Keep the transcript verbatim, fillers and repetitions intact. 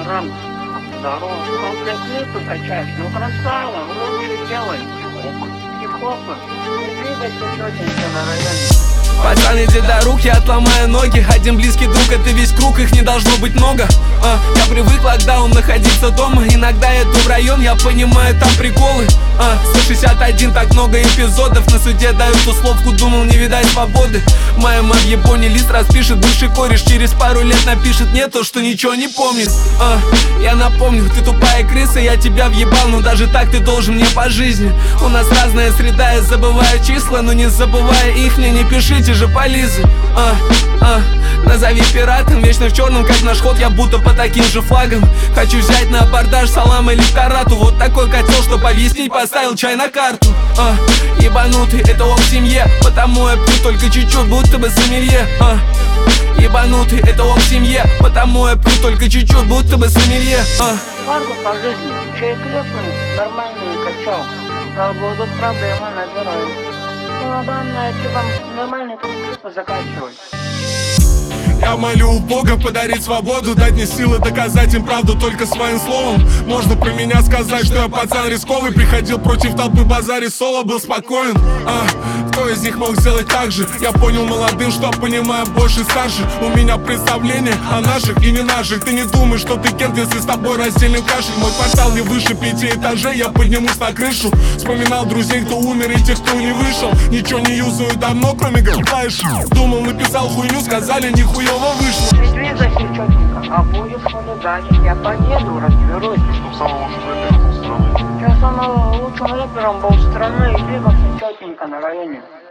килограмм. Здорово. Комплект качаешь, ну красава, лучше делай. Хип-хопы, не двигайся тетенька на районе. Пацан, иди до рук, я отломаю ноги. Один близкий друг, это весь круг, их не должно быть много. а, Я привык локдаун находиться дома. Иногда я иду в район, я понимаю, там приколы. а, сто шестьдесят один, так много эпизодов. На суде дают условку, думал, не видать свободы. Моя мать в Японии лист распишет, бывший кореш через пару лет напишет не то, что ничего не помнит. а, Я напомню, ты тупая крыса, я тебя въебал, но даже так ты должен мне по жизни. У нас разная среда, я забываю числа, но не забывая их, мне не пишите же полизы. а, а, Назови пиратом, вечно в черном, как наш ход, я будто по таким же флагам. Хочу взять на абордаж салам электорату. Вот такой котел, чтоб объяснить, поставил чай на карту. а, Ебанутый, это ок в семье, потому я пью только чуть-чуть, будто бы сомелье. а, Ебанутый, это ок в семье, потому я пью только чуть-чуть, будто бы сомелье. а. Фаргу по жизни, чай клепнул, нормальный качал. А будут проблемы, набираю. Колобанная, ты вам нормальный клипы закачивай. Я молю у Бога подарить свободу, дать мне силы доказать им правду только своим словом. Можно про меня сказать, что я пацан рисковый, приходил против толпы базари соло, был спокоен. а, Кто из них мог сделать так же? Я понял молодым, что понимаю больше старше. У меня представление о наших и не наших. Ты не думай, что ты кент, если с тобой разделим кашель. Мой квартал не выше пяти этажей, я поднимусь на крышу. Вспоминал друзей, кто умер, и тех, кто не вышел. Ничего не юзаю давно, кроме галфлайша. Думал, написал хуйню, сказали, нихуя вышло. Не двигайся четенько, а будешь хулиганить. Я поеду, разберусь. Что самого лучшего рэпера страны? Я самым лучшим рэпером был страны и двигался четенько на районе.